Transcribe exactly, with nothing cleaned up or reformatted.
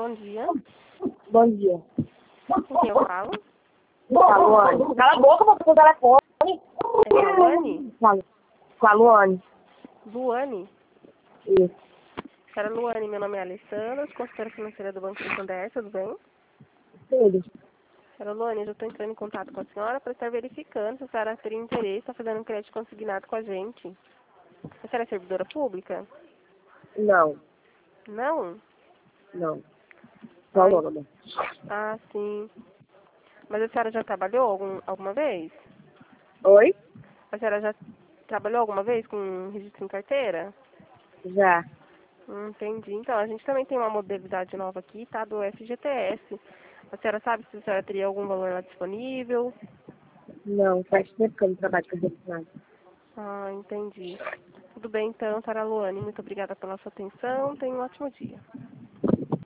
bom dia. Bom dia. Com quem eu falo? Com a Luane. Cala a boca, vou pro telefone. É com a Luane? Fala. Com a Luane. Luane? Isso. Cara, Luane, meu nome é Alessandra, sou consultora financeira do Banco Santander, tudo bem? Tudo. Cara, Luane, eu já estou entrando em contato com a senhora para estar verificando se a senhora teria interesse em estar fazendo um crédito consignado com a gente. A senhora é servidora pública? Não. Não? Não. Só Ai, autônoma. ah, sim. Mas a senhora já trabalhou algum, alguma vez? Oi? A senhora já trabalhou alguma vez com registro em carteira? Já. Hum, entendi. Então, a gente também tem uma modalidade nova aqui, tá? Do F G T S. A senhora sabe se a senhora teria algum valor lá disponível? Não, faz tempo que eu não trabalho com reciclagem. Ah, entendi. Tudo bem, então, Sara Luane. Muito obrigada pela sua atenção. Tenha um ótimo dia.